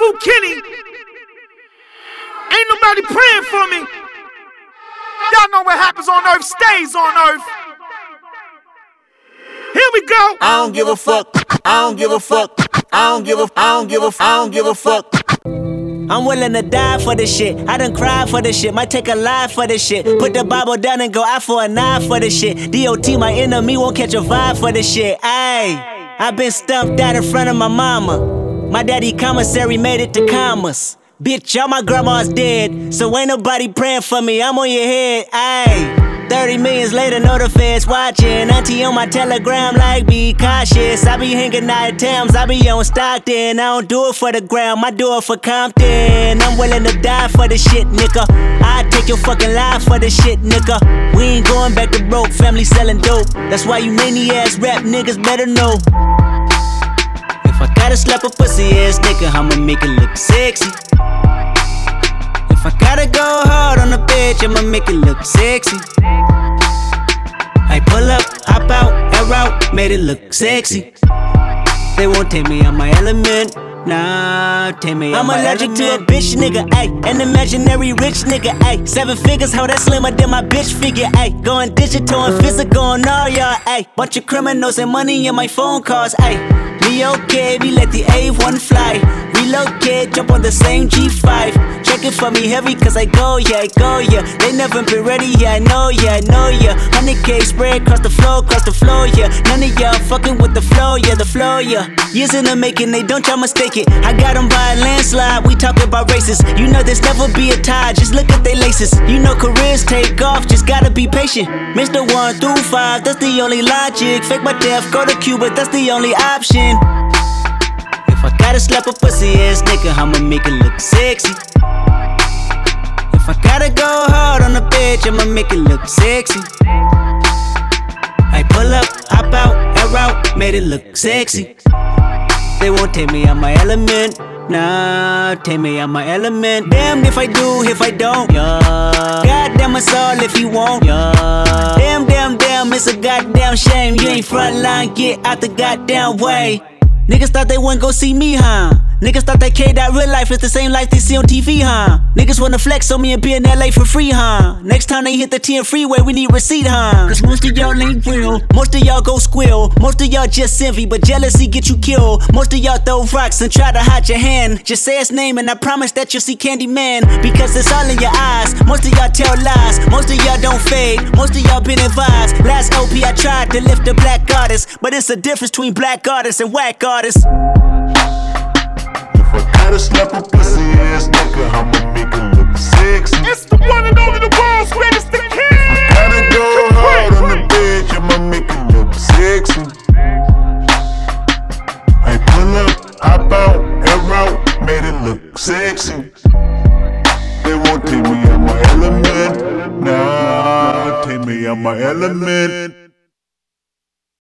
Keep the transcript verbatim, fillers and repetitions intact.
Fu Kenny. Ain't nobody praying for me. Y'all know what happens on earth stays on earth. Here we go. I don't give a fuck. I don't give a fuck. I don't give a. I don't give a. I don't give a fuck. I'm willing to die for this shit. I done cried for this shit. Might take a life for this shit. Put the Bible down and go out for a knife for this shit. D O T, my enemy, won't catch a vibe for this shit. Ayy, I been stumped out in front of my mama. My daddy commissary made it to commas. Bitch, all my grandma's dead, so ain't nobody praying for me. I'm on your head. Ayy, thirty millions later, know the feds watching. Auntie on my telegram like, be cautious. I be hanging out at Thames, I be on Stockton. I don't do it for the gram, I do it for Compton. I'm willing to die for this shit, nigga. I take your fucking life for this shit, nigga. We ain't going back to broke, family selling dope. That's why you many ass rap niggas better know. If I gotta slap a pussy ass nigga, I'ma make it look sexy. If I gotta go hard on the bitch, I'ma make it look sexy. I pull up, hop out, air out, made it look sexy. They won't take me on my element, nah, take me on my element. I'm allergic to a bitch nigga, ayy, an imaginary rich nigga, ayy. Seven figures, how that slimmer than my bitch figure, ayy. Going digital and physical on all y'all, ayy. Bunch of criminals and money in my phone calls, ayy. Me okay, we let the A one fly. Relocate, jump on the same G five. Check it for me heavy, cause I go, yeah, I go, yeah. They never been ready, yeah, I know, yeah, I know, yeah. one hundred K spread across the floor, across the floor, yeah. None of y'all fucking with the flow, yeah, the flow, yeah. Years in the making, they don't y'all mistake it. I got them by a landslide, we talking about races. You know there's never be a tie, just look at they laces. You know careers take off, just gotta be patient. Mister one through five, that's the only logic. Fake my death, go to Cuba, that's the only option. If I gotta slap a pussy ass nigga, I'ma make it look sexy. If I gotta go hard on a bitch, I'ma make it look sexy. I pull up, hop out, air out, made it look sexy. They won't take me on my element, nah, take me on my element. Damn if I do, if I don't, yeah. Goddamn us all if you won't, yeah. Damn, damn, damn, it's a goddamn shame. You ain't frontline, get out the goddamn way. Niggas thought they wouldn't go see me, huh? Niggas thought that K that real life is the same life they see on T V, huh? Niggas wanna flex on me and be in L A for free, huh? Next time they hit the T N freeway, we need receipt, huh? Cause most of y'all ain't real, most of y'all go squill. Most of y'all just envy, but jealousy get you killed. Most of y'all throw rocks and try to hide your hand. Just say his name and I promise that you'll see Candyman. Because it's all in your eyes, most of y'all tell lies. Most of y'all don't fade, most of y'all been advised. Last O P I tried to lift a black artist, but it's a difference between black artists and whack artists. If I gotta slap a pussy ass nigga, I'ma make it look sexy. It's the one and only, the world's greatest, the king. Gotta go hard on the bitch, I'ma make it look sexy. I pull up, hop out, air out, made it look sexy. They won't take me on my element, nah, take me on my element.